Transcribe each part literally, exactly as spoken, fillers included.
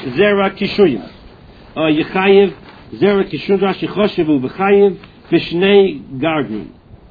zera kishuyim. Yechayev zera kishuyim. Rashi choshevu v'chayev v'shnei gardening.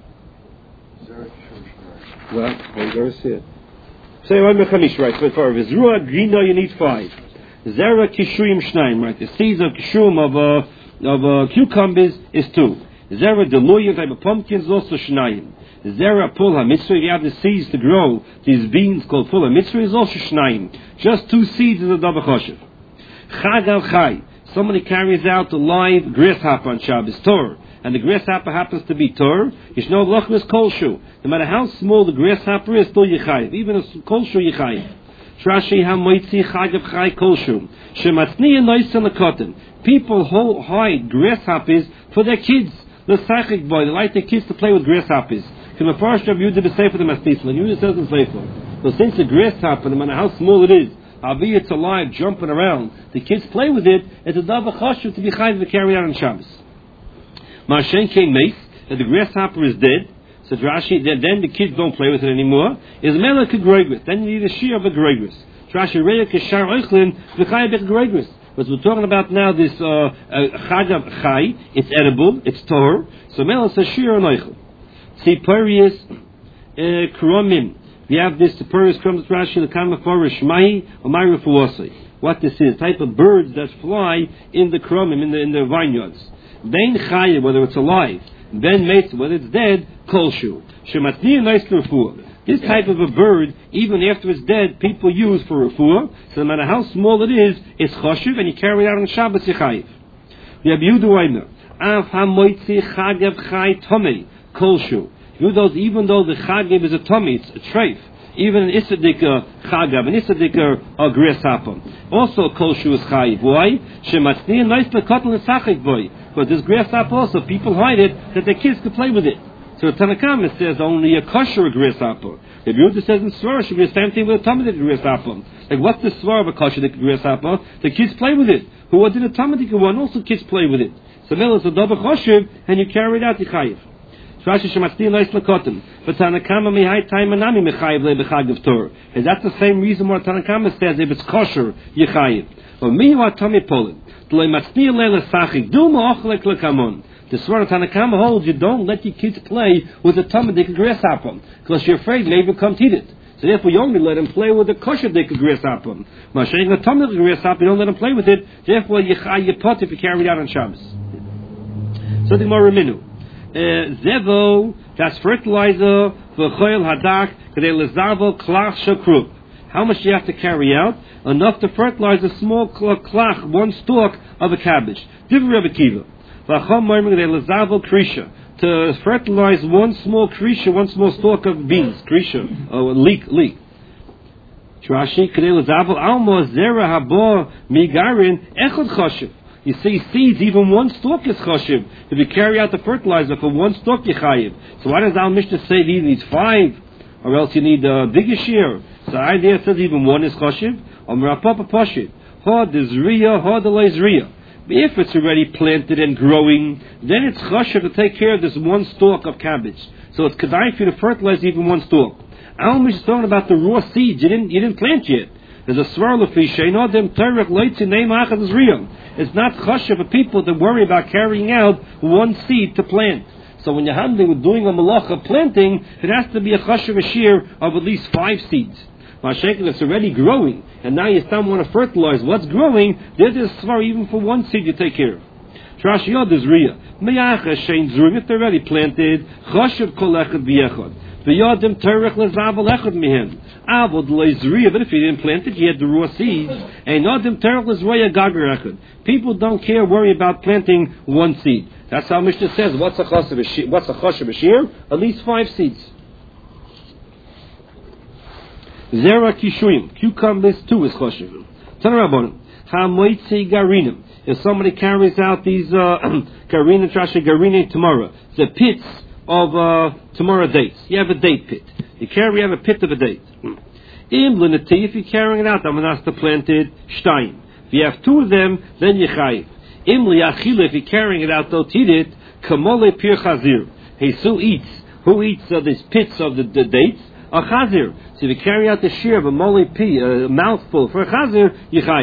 Well, I'm going to see it. Say one mechanish, right? So for v'zrua grina, you need five. Zera kishuyim shnayim, right? The seeds of kishuyim of uh, of uh, cucumbers is two. Zera deluyim type of pumpkins also shnayim. Zera pul ha-mitzvah, you have the seeds to grow, these beans called pul ha-mitzvah, is also shnayim. Just two seeds is a double choshev. Chag al chai, somebody carries out the live grasshopper on Shabbos, Torah, and the grasshopper happens to be Torah, yishno lachmas kolshu. No matter how small the grasshopper is, still yichayiv. Even a kolshu yichayiv. Trashi ha-moitzi chag al chai kolshu. Shematzniya noisan l'kotten. People hide grasshoppers for their kids. The sachik boy, they like their kids to play with grasshoppers. The first of Yudah is safer than Mastisla. And Yudah says it's safer. So since the grasshopper, no matter how small it is, albeit it's alive, jumping around, the kids play with it, it's a double chashuv to be chayv to carry out on Shabbos. Marshen came mace, and the grasshopper is dead, so Rashi, then the kids don't play with it anymore, is melech greigris. Then you need a shear of a greigris. Rashi reya kishar oichlin, v'chayv bech greigris. But we're talking about now this chagav chay, it's edible, it's torah, so melech is a shear and oichl. See, Purius Kromim. We have this, the Purius Kromim Rashi, the Kamaforish Mahi, or Mahi Fuwasai. What this is, type of birds that fly in the Kromim, in the, in the vineyards. Ben Chaya, whether it's alive, Ben Meit, whether it's dead, Kolshu. Shematni nice refuah. This type of a bird, even after it's dead, people use for refuah. So no matter how small it is, it's choshev, and you carry it out on Shabbos Yechayiv. We have Yehuda Weimer. Av ha-moitzi chagav chai tomei. Kolshu. Even though the chagav is a tummy, it's a treif. Even an isadika chagav, an isadika uh, grasshopper. Also, kolshu is chayiv. Why? Shematzniya nice lekotl esachik boy. But this grasshopper also, people hide it that their kids could play with it. So Tanakama says only a kosher grasshopper. If Yehuda says in Svar, it should be the same thing with a tummy grasshopper. Like what's the Svar of a kosher grasshopper? The kids play with it. Who did a tummy one? Also, kids play with it. So now it's a double choshev, and you carry it out the chayiv. Rashi shematzniya nice lekotim. But Tanakama mihai taimanami mechayiv le bechagav Torah. Is that the same reason why Tanakama says if it's kosher yichayiv? Or mihu atami polin. D'lei matzniya le lesachik. Du ma'ochlek lekamon. The Svar of Tanakama holds you don't let your kids play with a tamadik grasshopper because you're afraid maybe come eat it. So therefore you only let them play with a kosher dik grasshopper. Mashayik the tamadik grasshopper, you don't let them play with it. Therefore you pot if you carry it out on Shabbos. So the Gemara Minu. Zevo, that's fertilizer for choil hadak, kadei lezavo klach shakrub. How much do you have to carry out? Enough to fertilize a small klach, one stalk of a cabbage. Divrei Rebbe Kiva. V'acham moimim kadei lezavo krisha. To fertilize one small krisha, one small stalk of beans, krisha, or leek, leek. Trashi kadei lezavo almo zera habo migarin echad choshev. You see, seeds, even one stalk is choshev. If you carry out the fertilizer for one stalk, you chayiv. So why does Al Mishnah say you need five? Or else you need a bigger shear? So the idea says even one is choshev. Or merapapa poshit. Ha dezriya, ha delezriya. If it's already planted and growing, then it's choshev to take care of this one stalk of cabbage. So it's kedai for you to fertilize even one stalk. Al Mishnah is talking about the raw seeds. You didn't, you didn't plant yet. There's a svar lefi sheino dem terech loitzi neim achad zriyam. It's not chashuv for people to worry about carrying out one seed to plant. So when you're handling with doing a malacha planting, it has to be a chashuv a shear of at least five seeds. Mashaykin, it's already growing, and now you still want to fertilize what's growing. There's a svar even for one seed you take care of. Trash yod is riyah. Meyacha shein zriyam, if they're already planted, chashuv kol echad b'yechad. V'yodim terech lezavel echad mihem. Avod leizriya, but if you didn't plant it, you had the raw seeds. And yodim terech lezroya gager echad. People don't care, worry about planting one seed. That's how Mishnah says. What's a chashav b'shir? What's a chashav b'shir? At least five seeds. Zera kishuyim, cucumbers too is chashav. Tanarabon hamoitzi garinim. If somebody carries out these uh, garina trashi garina tomorrow, the pits of uh, tomorrow dates. You have a date pit. You carry, you have a pit of a date. Im l'nati, if you're carrying it out, amanasta planted shtayim. If you have two of them, then you chayiv. Im li'achila, if you're carrying it out, don't eat it. Kamole pir chazir. Hesu eats. Who eats uh, these pits of the, the dates? A chazir. So if you carry out the shear of a mole pi, a mouthful for a chazir, you chayiv.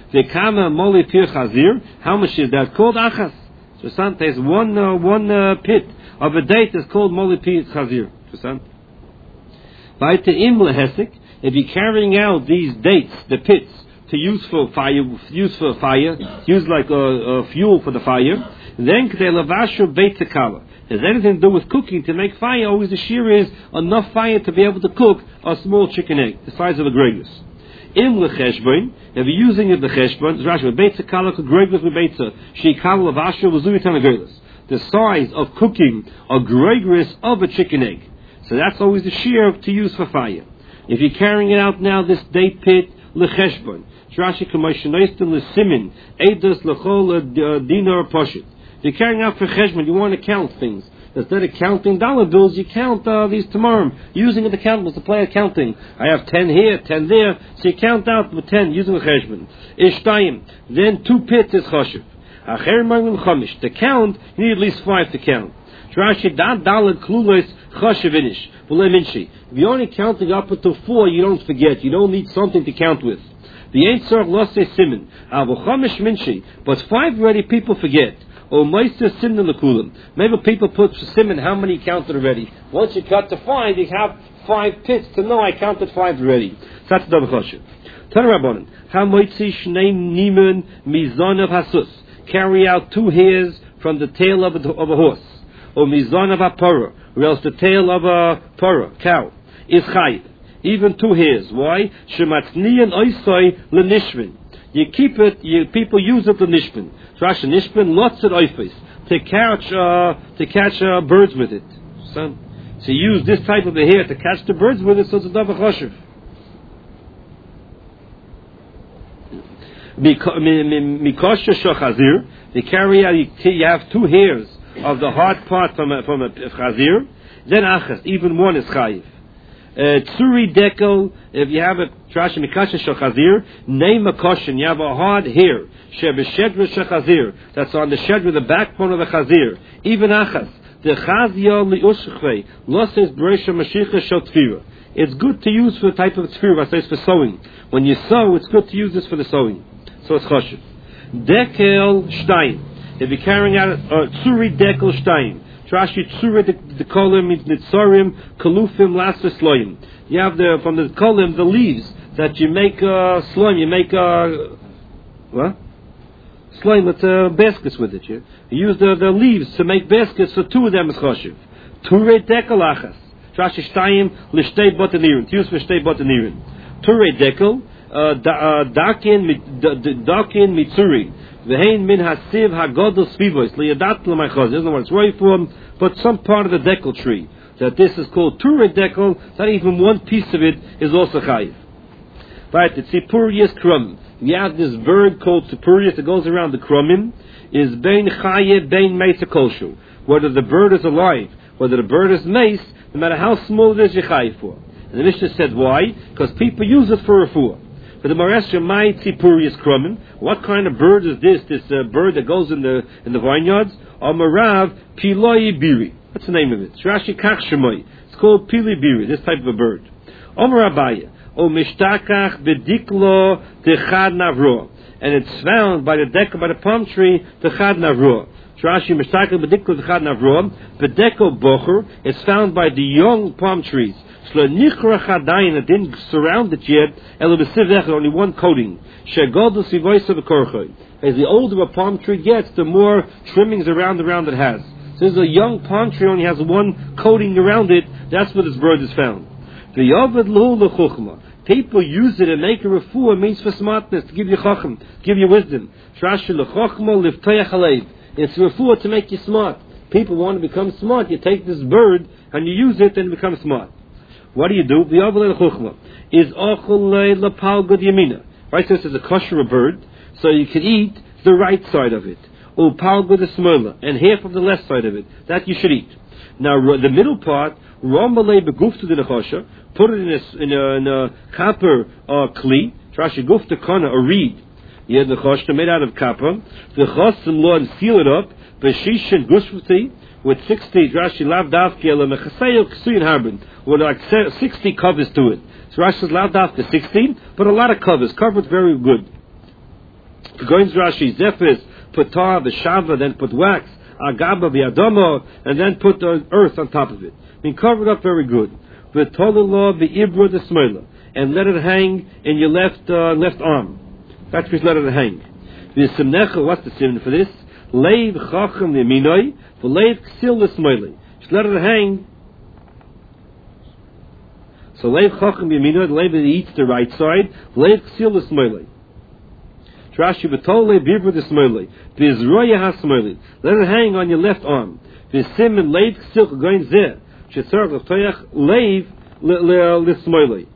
V'kama moli pir chazir. How much is that called? Achas. Interessant. There's one uh, one uh, pit of a date that's called moli pir chazir. Interessant. Weiter im lehesik. If you're carrying out these dates, the pits, to use for fire, use for fire, use like a, a fuel for the fire, then k'dei lavashu beit tekala. Has anything to do with cooking to make fire? Always the shear is enough fire to be able to cook a small chicken egg, the size of a gregus. Im lecheshbon, if you're using it the cheshbon, Rashi beit tekala k'gregus bebeitza sheikal lavashu v'zuyitan agregus. The size of cooking a gregus of a chicken egg. So that's always the shear to use for fire. If you're carrying it out now, this date pit, lecheshbon. Rashi k'mayshenoistin l'simin, eidos l'chol dinar poshit. If you're carrying out for cheshbon, you want to count things. Instead of counting dollar bills, you count uh, these tomorrow, using the countables to play accounting. I have ten here, ten there, so you count out with ten, using the cheshbon. Ishtayim, then two pits is choshev. Acher mangum chomish. To count, you need at least five to count. Rashi da dalad klulos choshev inish. If you're only counting up until four, you don't forget. You don't need something to count with. The ain't tzarich lo say simin. Avo chomish minshi. But five already people forget. Or meister simin lekulim. Maybe people put simin how many counted already. Once you cut to five, you have five pits to know I counted five already. So that's the double choshev. Turn around. Ha moitzi shnei nimen mizon of hasus. Carry out two hairs from the tail of a, of a horse. Or mizon of a pora, or else the tail of a pora, cow, is chayiv. Even two hairs. Why? Shematzniyan oisoi lenishvin. You keep it, you, people use it lenishvin. Rashi nishvin lots of oifis to catch uh, to catch uh, birds with it. So, so you use this type of a hair to catch the birds with it, so it's a davar choshev. Mikosha shochazir. They carry out. You have two hairs of the hard part from a, from a chazir, then achas, even one is chayiv. Tzuri dekel, if you have a trash mikasha shachazir, name a caution, you have a hard hair, shebeshedra shachazir, that's on the shedra, the backbone of the chazir, even achas, the chazia liushchvei, losses bresha mashicha shel tfira. It's good to use for the type of tfira, I say it's for sewing. When you sew, it's good to use this for the sewing. So it's choshev. Dekel shtayim. If you're carrying out a tzuri dekel shtayim, trashi tzuri the kolim nitzorim kalufim lasa sloim. You have the from the kolim the leaves that you make uh, sloim. You make uh, what? Sloim with uh, baskets with it. You, you use the, the leaves to make baskets. So two of them is choshev. Tzuri dekel achas. Trashi shtayim l'shtei botanirin. Use for shtei botanirin. Tzuri dekel dakin dakin mitzuri. V'hein min hasiv hagodol svivos liyadat l'maychaz. Isn't what it's right for, but some part of the dekel tree that this is called turei dekel. Not even one piece of it is also chayiv. Right? The tzipurius krum. We have this bird called tzipurius that goes around the krumim. Is bein chayiv bein meisa kolshu. Whether the bird is alive, whether the bird is mace, no matter how small it is, you chayiv for. And the Mishnah said why? Because people use it for refuah. But the Maresha my tzipurius krumim. What kind of bird is this? This uh, bird that goes in the in the vineyards? Amarav piloi biri. What's the name of it? Rashi kach shemoy. It's called pili biri. This type of a bird. Amarabaya. O mishtakach bediklo techad navro. And it's found by the deck by the palm tree techad navro. Rashi mishtakach bediklo techad navro. Bedeko bocher. It's found by the young palm trees. It didn't surround it yet. Only one coating. As the older a palm tree gets, the more trimmings around around it has. So this is a young palm tree only has one coating around it. That's where this bird is found. People use it and make a refuah. Means for smartness, to give you chacham, give you wisdom. It's refuah to make you smart. People want to become smart. You take this bird and you use it and become smart. What do you do? The Avalei Chuchma is Ochulei Lapalgud Yamina. Right, so this is a kosher bird, so you can eat the right side of it. Or Palgud Smola, and half of the left side of it. That you should eat. Now, the middle part, Romalei Beguftu de Chosha, put it in a, in a, in a copper uh, kli, Trashi Gufta Kana, a reed. You have the Chosha made out of copper, the Chosim law and seal it up, Beshishin Gushfuti, with sixty Rashi lav davke le mechaseyo ksuyin harbin, with like sixty covers to it. So Rashi says lav davke sixteen, but a lot of covers, covered very good. Goins Rashi, Zephys, put tar, v'shava, then put wax, agaba, v'adamo, and then put the earth on top of it. Being covered up very good. V'tolelo, v'ibru the smoila, and let it hang in your left uh, left arm. That's just let it hang. V'simnecha, what's the simon for this? Leiv chacham v'minoi, v'leiv ksil the smoila. Just let it hang. So leiv chacham v'minoi, the leiv that eats the right side, v'leiv ksil the smoila. Rashi v'tolei bibru the smoila. V'izroya ha smoila. Let it hang on your left arm. V'simen leiv ksil going zeh. Shetzarach l'toyach leiv l'smoila.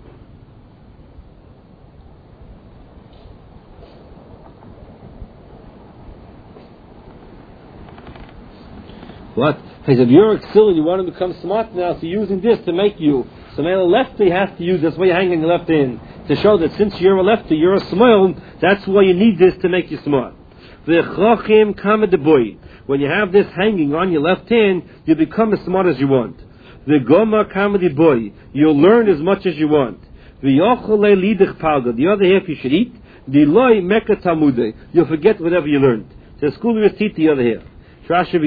What? He said, you're a ksil and you want to become smart now, so you're using this to make you. So now a lefty has to use this. Why you're hanging your left hand to show that since you're a lefty, you're a small. That's why you need this to make you smart. When you have this hanging on your left hand, you become as smart as you want. The goma comedy boy, you'll learn as much as you want. The other half you should eat. The loy meka tamude, you'll forget whatever you learned. So school will teach the other half. As after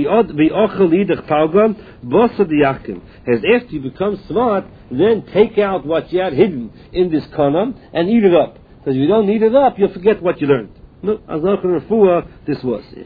you become smart, then take out what you had hidden in this kanam and eat it up. Because if you don't eat it up, you'll forget what you learned. No, as this was it.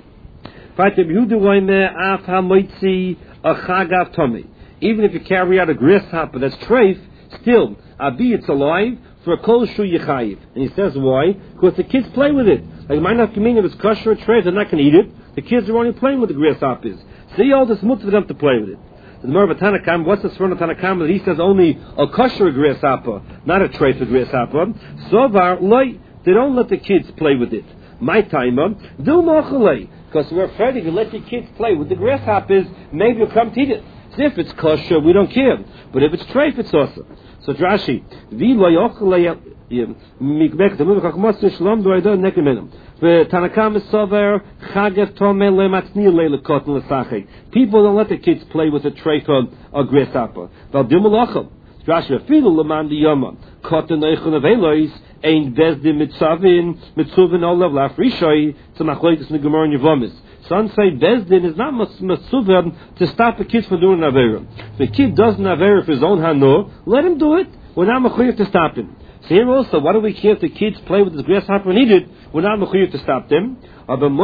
Even if you carry out a grasshopper that's treif, still, abi it's alive for a kol shu yechayiv. And he says why? Because the kids play with it. Like might not mean if it's kosher or treif, they're not going to eat it. The kids are only playing with the grasshoppers. See all this mut for them to play with it. The more of a Tanakam, what's this for a Tanakam that he says only a kosher grasshopper, not a treif grasshopper. Sovar loy, they don't let the kids play with it. My timer, do mochalei, because we're afraid if you let your kids play with the grasshoppers, maybe you'll come to eat it. So if it's kosher, we don't care. But if it's treif, it's awesome. So Rashi, vi lo yochalei mikbek the mukach moshe shlom do ayda nekemenem. The Tanakam is sover chagev tomei lematzni leilekot lesachik. People don't let the kids play with a treif or grasshopper. Val dimulacham. Rashi afilu leman diyama koten eichon avelois ein bezdin mitzavin mitzuvin olav lafrishoi to machloitis in the Gemara in Yevomis. Some say bezdin is not mitzuvin to stop a kid from doing an avera. If the kid does an avera for his own hano, let him do it. We're not mechuyev to stop him. So here also, why do we care if the kids play with this grasshopper and eat it? We're not mechuyev to stop them. But that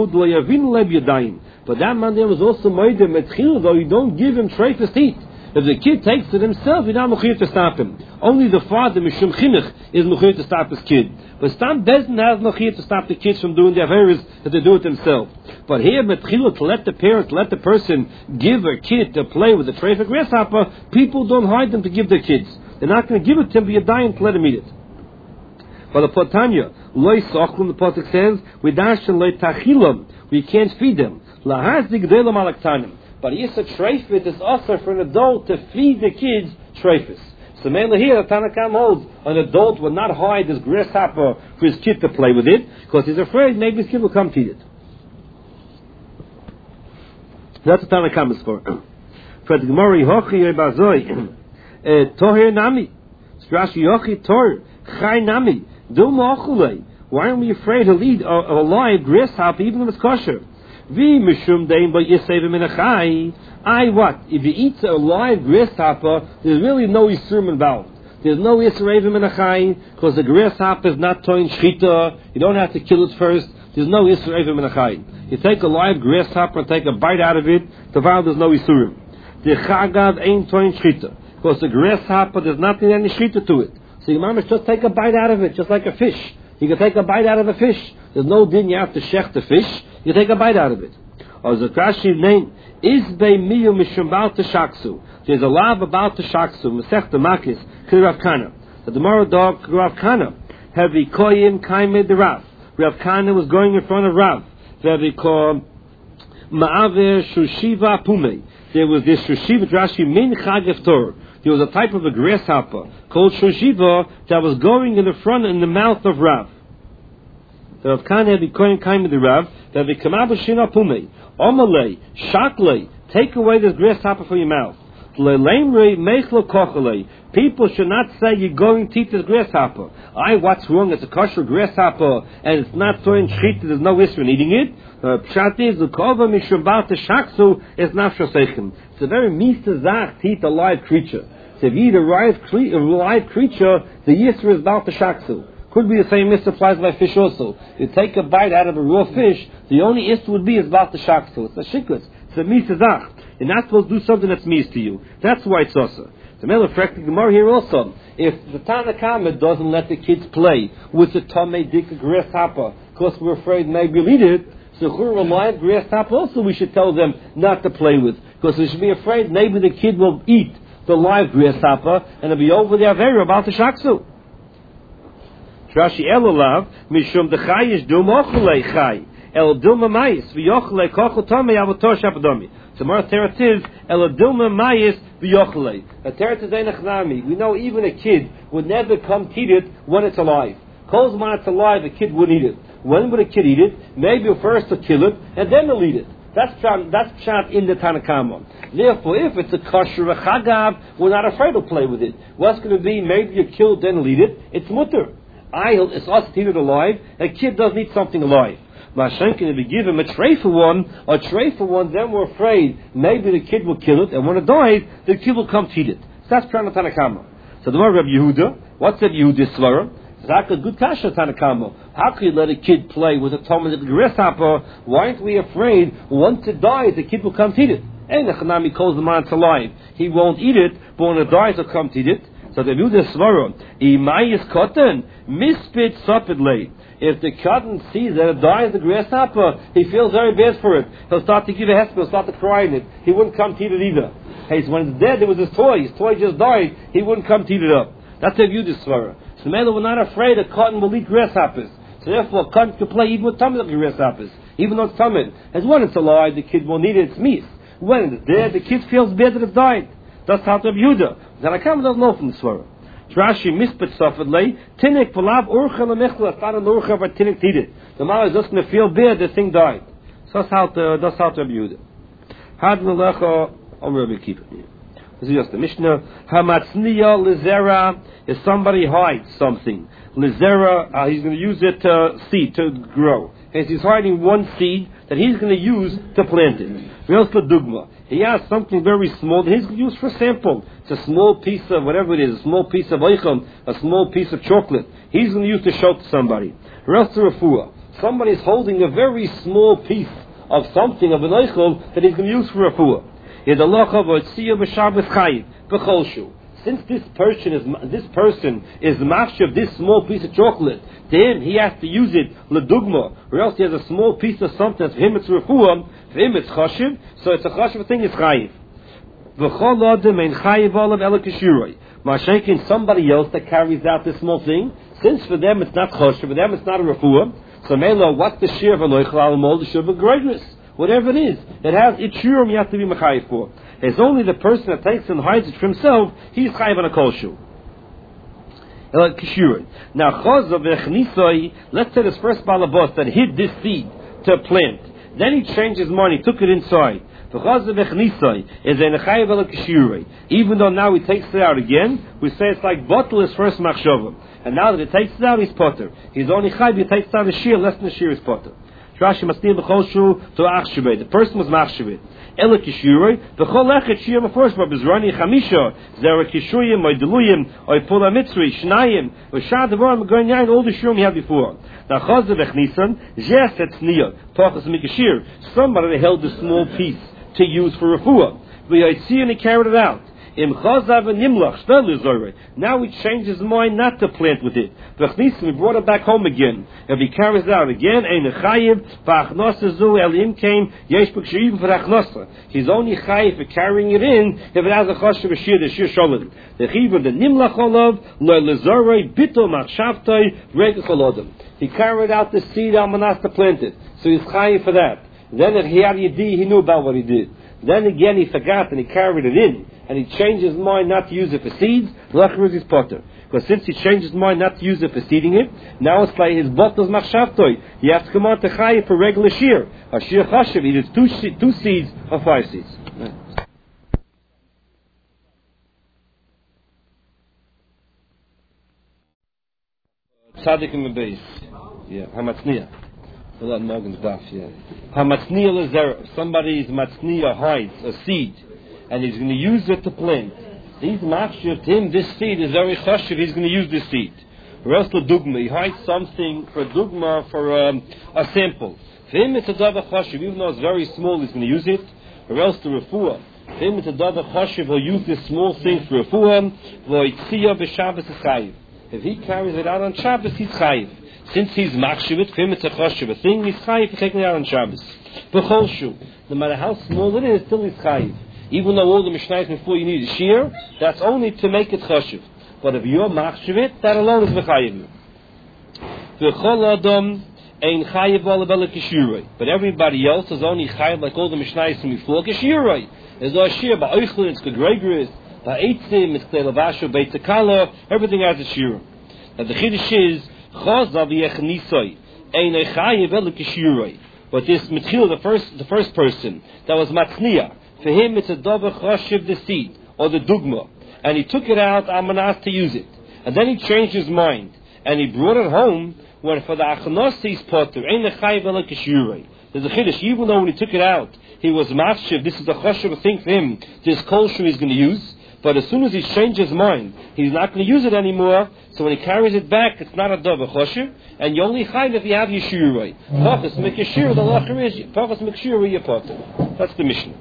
man there was also moedim metchil, though you don't give him treifus to eat. If the kid takes it himself, you're not mechuyev to stop him. Only the father, mishum chinuch, is mechuyev to stop his kid. But Stam Bezdin has mechuyev to stop the kids from doing their averas if they do it themselves. But here, metchil, to let the parent, let the person give a kid to play with a treifus grasshopper, people don't hide them to give their kids. They're not going to give it to him, but you're dying to let him eat it. But the Potanya, loy sochlum, the Potek says, we dashen loy tachilam, we can't feed them. Lahazdik delam alaktanim. But yes, a treifus is also for an adult to feed the kids treifus. So mainly here, the Tanakam holds an adult will not hide this grasshopper for his kid to play with it, because he's afraid maybe his kid will come to eat it. That's what Tanakam is for. For the Gemara, Hochi Bazoi, Toher Nami, Strashi Yochi Tor, Chai Nami, Dum Ochulei. Why are we afraid to lead a, a live grasshopper even if it's kosher? Vi mishum dein by yisayv min achai. I what? If he eats a live grasshopper, there's really no isurim involved. There's no yisayv min achai because the grasshopper is not toin shchita. You don't have to kill it first. There's no yisayv min achai. You take a live grasshopper and take a bite out of it. The vow there's no isurim. The chagav ain't toin shchita because the grasshopper there's nothing any shchita to it. So you must just take a bite out of it, just like a fish. You can take a bite out of a fish. There's no din you have to shech the fish. You take a bite out of it. Or the Rashi name is bei miyu mishum bal teshaksu. There's a law about teshaksu. Masech the makis Rav Kana. The Gemara dog Rav Kana have a koyim kaime the Rav. Rav Kana was going in front of Rav. There we call ma'aver shushiva pume. There was this shushiva Rashi min chagev Torah. There was a type of a grasshopper called shushiva that was going in the front in the mouth of Rav. The Rav Kana had koyim kaime the Rav. That we come shina pume. Omalei shaklei. Take away this grasshopper from your mouth. Lelemrei mechlo kochalei. People should not say you're going to eat this grasshopper. I, what's wrong? It's a kosher grasshopper and it's not so in shchita, there's no issue in eating it. The pshat is, the kova mishumbat shaksu is nafshosechem. It's a very mista zach to eat a live creature. So if you eat a live, cre- a live creature, the yisr is about the shaksu. Could be the same issue applies by fish also. You take a bite out of a raw fish, the only issue would be is about the shaksu. It's a shikus. It's a mista zach. You're not supposed to do something that's mis to you. That's why it's also. The Miller Frek the Gemara here also. If the Tanakama doesn't let the kids play with the Tomei Dik grasshopper because we're afraid maybe we'll eat it, so Chur a live grasshopper also we should tell them not to play with because we should be afraid maybe the kid will eat the live grasshopper and it'll be over the Avera about the Shaksu. Rashi Elolav Mishum the Chayish Dum Ochlei Chay El Dilma Mais V'Yochlei Kochel Tomei Avotosh Apadomi. Tomorrow Teretz is El Dilma Mais V'Yochlei. A Teretz is Einachnami. We know even a kid would never come to eat it when it's alive. Calls when it's alive, a kid wouldn't eat it. When would a kid eat it? Maybe first to kill it and then they'll eat it. That's pshat, that's pshat in the Tanakama. Therefore, if it's a kosher a chagav, we're not afraid to play with it. What's going to be? Maybe you kill it, then eat it. It's mutter. I, it's us to eat it alive. A kid doesn't eat something alive. Mashenkin, if we give him a tray for one, a tray for one, then we're afraid maybe the kid will kill it, and when it dies, the kid will come to eat it. So that's pshat in the Tanakama. So the Rabbi Yehuda, what's Rabbi Yehuda's svara? That's a good kasha Tanakama. How can you let a kid play with a Talmud of grasshopper? Why aren't we afraid once it dies, the kid will come to eat it? And the Chanami calls the man alive. He won't eat it, but when it dies, he'll come to eat it. So the Yehuda svara, Imayis cotton, mispit sopidlay. If the cotton sees that it dies, the grasshopper, he feels very bad for it. He'll start to give a hesper, he'll start to cry in it. He wouldn't come to eat it either. Hey, so when it's dead, it was his toy. His toy just died. He wouldn't come to eat it up. That's the Yehuda svara. So Mela, we're not afraid that cotton will eat grasshoppers. So therefore, cotton can play even with tummy of grasshoppers, even though it's tummy. As when it's alive, the kid won't eat it, it's meat. When it's dead, the kid feels bad that it died. That's how to have Yehuda. Then I come doesn't know from the svara. Rashi mispet safadlei tinik palav urcha lemechla. It's not an urcha, but tinik to eat it. The man is just going to feel bad the thing died. So that's how to that's how to have Yehuda. Had melecha on Rabbi Kippur. This is just the Mishnah. Hamatzniya lizera is somebody hides something. Lizera, uh, he's going to use it to seed to grow. And he's hiding one seed that he's going to use to plant it. Real dugma. He has something very small that he's going to use for sample. It's a small piece of whatever it is, a small piece of oicham, a small piece of chocolate. He's going to use to show to somebody. Real refuah. Somebody is holding a very small piece of something of an oicham that he's going to use for refuah. Since this person is this person is the master of this small piece of chocolate, to him he has to use it ledugma, or else he has a small piece of something. For him it's refuah, for him it's chashiv, so it's a chashiv thing. It's chayiv. V'chol adam ein chayiv olav ela kishuroi. Mashenkin somebody else that carries out this small thing. Since for them it's not chashiv, for them it's not a refuah. So mela, what's the shir of a loichal alamol? The shir of a greatness. Whatever it is, it has its shurim you have to be mechayiv for. It's only the person that takes and hides it for himself, he's chayiv on a kol shu. Now, chazav v'echnisoi, let's say this first balabos that hid this seed to plant, then he changed his mind, he took it inside. Chazav v'echnisoi is a nechayiv ala kishurei. Even though now he takes it out again, we say it's like bottle his first machshavah. And now that he takes it out, he's potter. He's only chayiv, he takes out a shear, less than a shear is potter. Rashi masnil b'chol shu to achshuvei. The person was machshuvei. Ela kishurei. B'chol lechet shiyam afresh ba b'zrani chamisha. Zera kishuyim, oy deluyim, oy pula mitzri, shnayim, v'shad devorim going yain all the shurim he had before. Now chazav echnisan jes etzniya talkas mikashir. Somebody held a small piece to use for refuah. V'yaitzi and he carried it out. Im chazav nimlach shtel lizorei. Now he changed his mind not to plant with it. V'chnisan, we brought it back home again. If he carries it out again, ein chayiv v'achnosa zu elim came yesh b'kshirim v'achnosa. He's only chayiv for carrying it in if it has a chashav b'shir the shir sholem. The chiv the nimlach olav lo lizorei bito machshavtoi regel cholodem. He carried out the seed al manas to plant it, so he's chayiv for that. Then if he had yedi, he knew about what he did. Then again he forgot and he carried it in, and he changed his mind not to use it for seeds. Lachar is his potter, because since he changed his mind not to use it for seeding it, now it's like his bottle's machshavtoi. He has to come on to chayiv for regular shear. A shear chashav, either two two seeds or five seeds. Tzadikim Beis. Yeah, Hamatzniya. A lot of Morgan's daf, yeah. Hamatzniya Lazera. Somebody's Matzniya hides a seed, and he's going to use it to plant. He's machshav to him, this seed is very chashiv, he's going to use this seed. Or else the dugma, he hides something for dugma, for um, a sample. For him it's a dava chashiv, even though it's very small, he's going to use it. Or else the refuah. For him it's a dava chashiv, he'll use this small thing for refuah. V'oitziya b'Shabbos is chayiv. If he carries it out on Shabbos, he's chayiv. Since he's machshav it, for him it's a chashiv. A thing he's chayiv for taking it out on Shabbos. B'chol shu. No matter how small it is, still he's chayiv. Even though all the Mishnayos before you need a shear, that's only to make it chashiv. But if you're machshav it, that alone is v'chayiv. V'chol adam ein chayiv ala bela kishurei. But everybody else is only chayiv like all the Mishnayos before kishurei. There's a shear by oichlin, it's kedregris, by eitzim, it's kleilavasho, beitzakala, everything has a shear. Now the chiddush is chazav yechnisoi ein chayiv ala kishurei. But this Mitchil, the first, the first person that was matzniya. For him, it's a davar chashiv, the seed, or the dugma. And he took it out, amanas, to use it. And then he changed his mind. And he brought it home, when for the achnosis potter, ein lechayiv ala kishurei. There's a chiddush, even though when he took it out, he was machshiv, this is a chashiv thing for him, this kosher he's going to use. But as soon as he changed his mind, he's not going to use it anymore. So when he carries it back, it's not a davar chashiv. And you only chayiv if you have yeshurei. Pachas make yeshurei, the lacher is, pachas make yeshurei, your potter. That's the mission.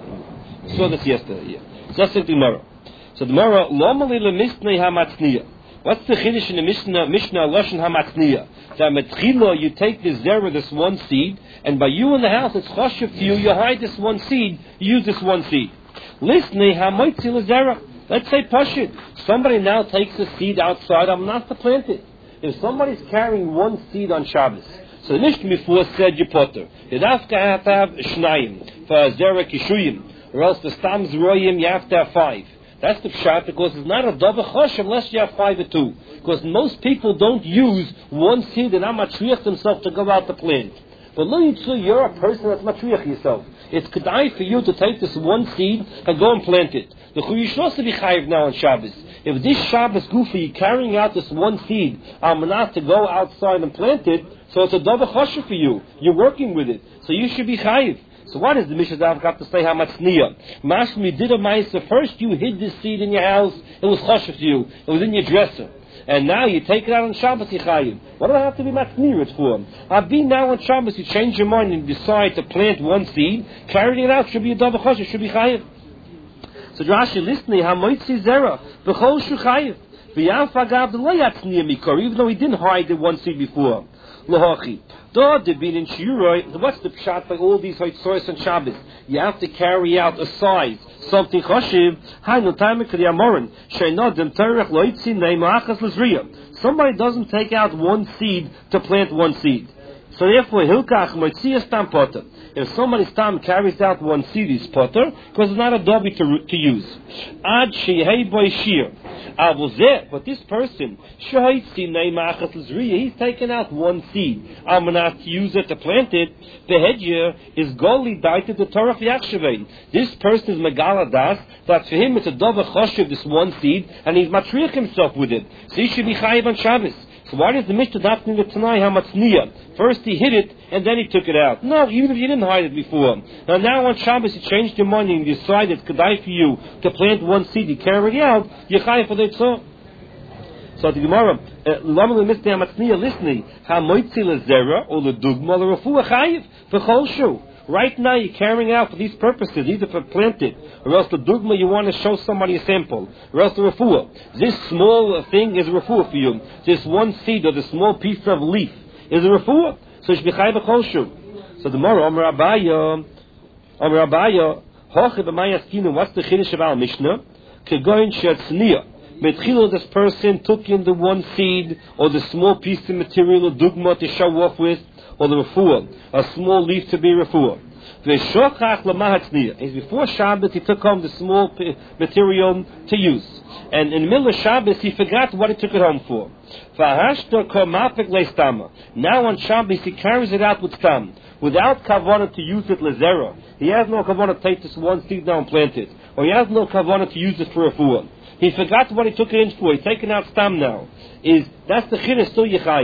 Saw this yesterday. Yeah. So that's the Gemara. So the Gemara, Lomali lemisnei hamatzniya. What's the chiddush in the Mishnah? Mishnah lashon hamatzniya. That metchila, you take this zera, this one seed, and by you in the house, it's chashiv to you. You hide this one seed. You use this one seed. Lisnei hamoitzi lezera. Let's say pashid. Somebody now takes a seed outside. I'm not to plant it. If somebody's carrying one seed on Shabbos, so the Mishnah before said you potter. You have to have shnayim for zera kishuyim. Or else the stam zroyim, you have to have five. That's the pshat, because it's not a davar chashiv unless you have five or two. Because most people don't use one seed and not matriach themselves to go out to plant. But lo yitzur, you're a person that's matriach yourself. It's kedai for you to take this one seed and go and plant it. The you should also be chayiv now on Shabbos. If this Shabbos gufa, you're carrying out this one seed, I'm not to go outside and plant it, so it's a davar chashiv for you. You're working with it. So you should be chayiv. So what is the Mishnah got to say hamatzniya? Mashmi did a ma'aser. First you hid this seed in your house, it was chashiv to you, it was in your dresser. And now you take it out on Shabbos, yichayim. What do I have to be matzniya it for? I'll be now on Shabbos, you change your mind and decide to plant one seed, carrying it out should be a davar chashiv, should be chayiv. So Rashi, listening, hamoitzi zera, b'chol shu chayiv. V'yaf agav lo yatzniya mikor, even though he didn't hide the one seed before. Lohachi. What's the pshat by all these hoitzoros and Shabbos? You have to carry out a size, something chashiv. Somebody doesn't take out one seed to plant one seed. So therefore, hilkach moitzias tam potter. If somebody's tam carries out one seed, he's potter, because it's not a dobi to, to use. Ad shehei boy shir. But this person, he's taken out one seed. I'm not to use it to plant it. The hedger is goli daited the Torah yakshavein. This person is megala das, that for him it's a davar chashiv, this one seed, and he's matriach himself with it. So he should be chayiv on Shabbos. So why does the Mishnah dafni the Tanai hamatzniya? First he hid it, and then he took it out. No, even if you didn't hide it before. Now, now on Shabbos you changed your mind and you decided it's kedai for you to plant one seed, you carry it out, you're chayiv for the tzor. So the Gemara, lama lemisnei hamatzniya listening, hamoitzi lezera or ledugma l'refuah chayiv v'chol shu. Right now you're carrying out for these purposes, either for planted, or else the dugma you want to show somebody a sample, or else the refuah. This small thing is a refuah for you. This one seed or the small piece of leaf is a refuah. So it's b'chai b'chol shu. So the Gemara, Amar Abaya, Amar Abaya, hoche b'mayaskinu, what's the chiddush of our Mishnah? Kegoyin she'atzniya. Metchilo, this person took in the one seed, or the small piece of material, or dugma to show off with, or the refuah, a small leaf to be refuah. V'shochach l'mahatzniya. Is before Shabbos he took home the small p- material to use, and in the middle of Shabbos he forgot what he took it home for. V'hashto komapik leistama. Now on Shabbos he carries it out with stam, without kavanah to use it lezera. He has no kavanah to take this one seed down and plant it, or he has no kavanah to use it for a fool. He forgot what he took it in for. He's taken out stam now. Is that's the chiddush still yichayim.